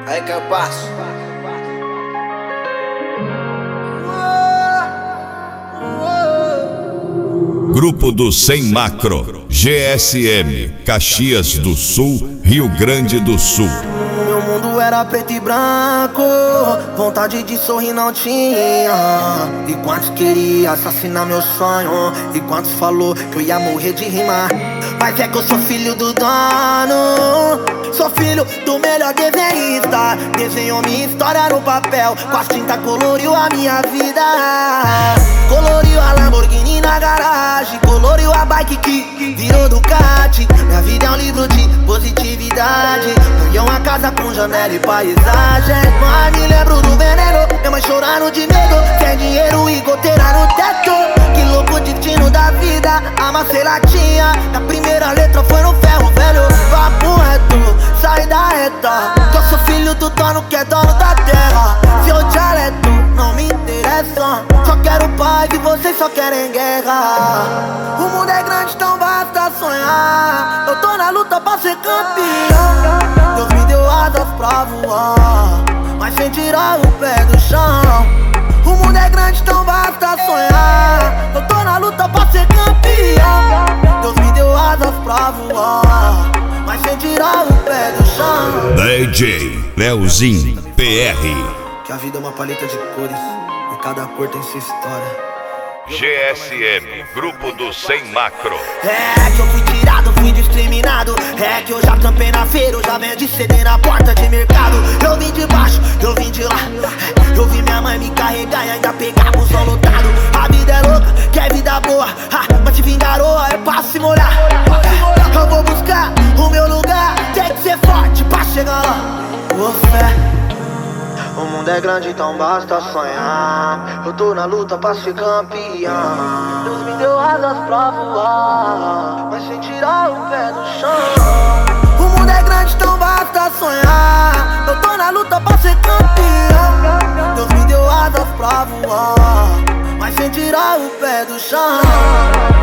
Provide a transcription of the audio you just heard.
Aí que eu passo. Grupo do Sem Macro, GSM, Caxias do Sul, Rio Grande do Sul. Meu mundo era preto e branco, vontade de sorrir não tinha. E quantos queria assassinar meu sonho, e quantos falou que eu ia morrer de rimar. Mas é que eu sou filho do dono, sou filho do melhor desenhista. Desenhou minha história no papel, com as tintas coloriu a minha vida. Coloriu a Lamborghini na garagem, coloriu a bike que virou Ducati. Minha vida é um livro de positividade, ganhei uma casa com janela e paisagem. Mas me lembro do veneno, minha mãe chorando de medo, sem dinheiro e goteira no teto. Que louco destino da vida, amassei latinha. Minha primeira letra foi no ferro velho. Papo reto, sai da reta, que eu sou filho do dono que é dono da terra. Seu dialeto não me interessa, só quero paz e vocês só querem guerra. O mundo é grande, então basta sonhar. Eu tô na luta pra ser campeão. Deus me deu asas pra voar, mas sem tirar o pé do chão. O mundo é grande, então basta sonhar. Eu tô na luta pra ser campeão. Deus me deu asas pra voar, mas sem tirar o pé do chão. DJ Leozinho PR. Que a vida é uma paleta de cores, e cada cor tem sua história. GSM, Grupo do Sem Macro. É que eu fui tirado, fui discriminado. É que eu já tampei na feira, eu já vendi CD na porta de mercado. Eu vim de baixo, eu vim de lá. Eu vi minha mãe me carregar e ainda pegar o som lotado. A vida é louca, quer vida boa, mas te vir garoa é pra se molhar. Eu vou buscar o meu lugar, tem que ser forte pra chegar lá. Ô fé, o mundo é grande, então basta sonhar. Eu tô na luta pra ser campeão. Deus me deu asas pra voar, mas sem tirar o pé do chão. O mundo é grande, então basta sonhar. Eu tô na luta pra ser campeão. Deus me deu asas pra voar, mas sem tirar o pé do chão.